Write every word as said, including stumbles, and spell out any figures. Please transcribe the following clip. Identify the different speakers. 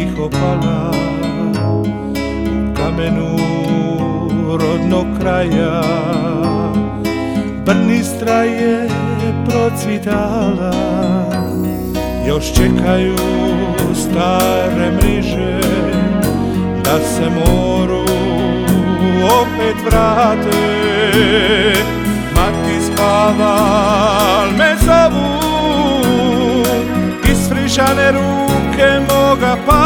Speaker 1: tiho pala u kamenu rodnog kraja. Brnistra je procvitala, još čekaju stare mriže da se moru opet vrate. Mati spava, al me zovu, isfrišane ruke moga pa